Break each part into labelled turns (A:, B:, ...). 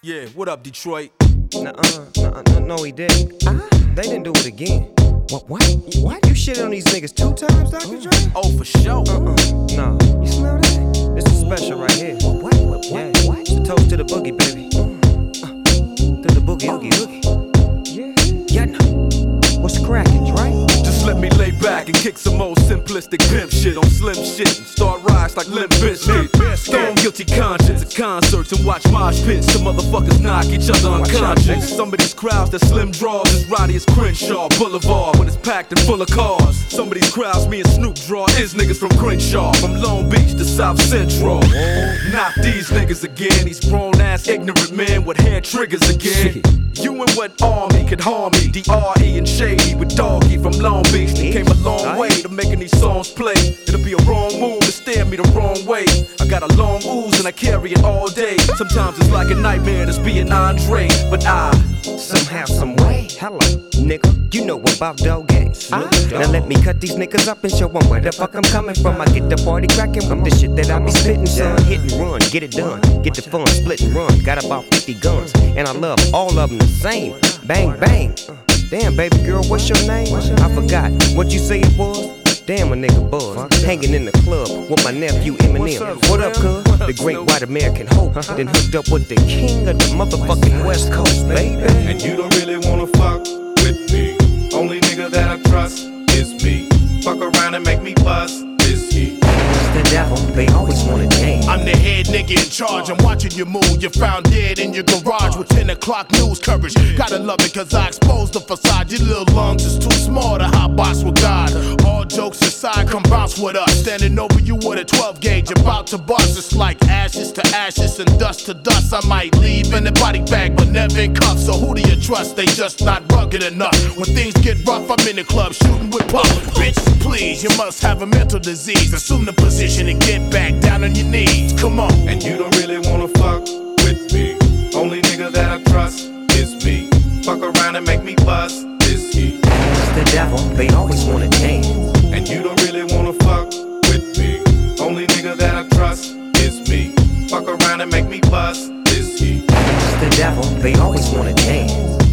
A: Yeah, what up, Detroit?
B: No, he didn't. They didn't do it again. What? You shitted on these niggas 2 times, Dr. Dre?
A: Oh, for sure.
B: No. You smell that? This is special right here. What? Yeah. It's a toast to the boogie, baby. To the boogie, oogie. Yeah. What's crackin', Dre?
A: Just let me lay back and kick some old simplistic pimp shit on slim shit and start rise like Limp Bizkit. Stone guilty conscience at concerts and watch mosh pits. Some motherfuckers knock each other unconscious. Some of these crowds that slim draws as rowdy as Crenshaw Boulevard when it's packed and full of cars. Some of these crowds me and Snoop draw is niggas from Crenshaw, from Long Beach to South Central. Not these niggas again, these grown ass ignorant men with hair triggers again. You and what army could harm me? D.R.E. and Shady with Doggy from Long Beach. They came a long way to making these songs play. It'll be a wrong move to steer me the wrong way. I got a long ooze and I carry it all day. Sometimes it's like a nightmare just being Andre, but I
B: somehow, some way. Hello, nigga, you know about dog games. Now let me cut these niggas up and show them where the fuck I'm coming from. I get the party cracking with the shit that I be spitting, son. Hit and run, get it done, get the fun, split and run. Got about 50 guns, and I love all of them the same. Bang, bang. Damn, baby girl, what's your name? I forgot what you say it was. Damn, a nigga buzz, hanging in the club with my nephew Eminem. What up, cuz? The great white American hope. Then hooked up with the king of the motherfucking West Coast, baby.
C: And you don't really wanna fuck with me. Only nigga that I trust is me. Fuck around and make me bust is he.
B: The devil, they always wanna change.
D: I'm the head nigga in charge, I'm watching you move. You're found dead in your garage with 10 o'clock news coverage. Gotta love it cause I exposed the facade. Your little lungs is too small to hot box with God. All jokes aside, come bounce with us. Standing over you with a 12 gauge, about to bust. It's like ashes to ashes and dust to dust. I might leave in a body bag, but never in cuffs. So who do you trust? They just not rugged enough. When things get rough, I'm in the club shooting with pop. Bitch, please, you must have a mental disease. Assume the position and get back down on your knees. Come on.
C: And you don't really wanna fuck with me. Only nigga that I trust is me. Fuck around and make me bust is he.
B: The devil, they always wanna change.
C: And you don't really wanna fuck with me. Only nigga that I trust is me. Fuck around and make me bust is he.
B: The devil, they always wanna change.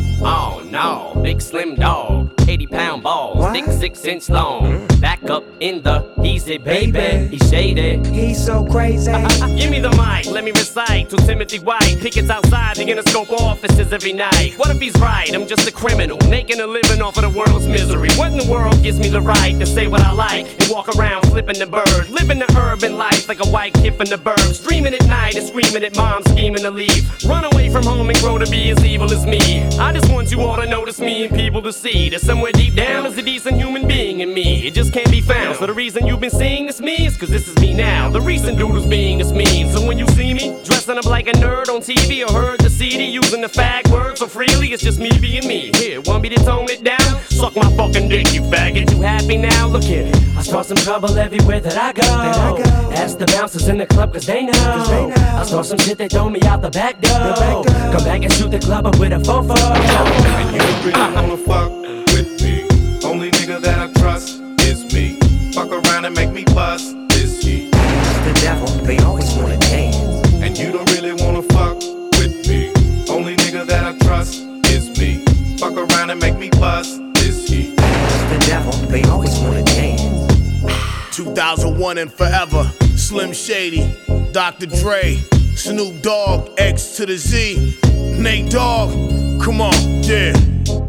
E: Oh no, big slim dog, 80-pound balls, thick 6-inch long. Back up in the easy, baby. He's shady.
B: He's so crazy.
E: Give me the mic, let me recite to Timothy White. Pickets outside the Interscope offices every night. What if he's right? I'm just a criminal, making a living off of the world's misery. What in the world gives me the right to say what I like and walk around flipping the bird, living the urban life like a white kid from the burbs, dreaming at night and screaming at mom, scheming to leave, run away from home and grow to be as evil as me. I just want you all to notice me and people to see that somewhere deep down is a decent human being in me. It just can't be found. So the reason you've been seeing this me is cause this is me now. The recent dude who's being this mean. So when you see me dressing up like a nerd on TV or heard the CD using the fag word so freely, it's just me being me. Here, want me to tone it down? Suck my fucking dick, you faggot. You happy now? Look here. I start some trouble everywhere that I go. Ask the bouncers in the club cause they know. I start some shit, they throw me out the back door. Come back and shoot the club up with a fofo.
C: And you don't really wanna fuck with me. Only nigga that I trust is me. Fuck around and make me bust is he.
B: The devil, they always wanna change.
C: And you don't really wanna fuck with me. Only nigga that I trust is me. Fuck around and make me bust is he.
B: The devil, they always wanna change.
D: 2001 and forever. Slim Shady, Dr. Dre, Snoop Dogg, X to the Z, Nate Dogg. Come on, yeah.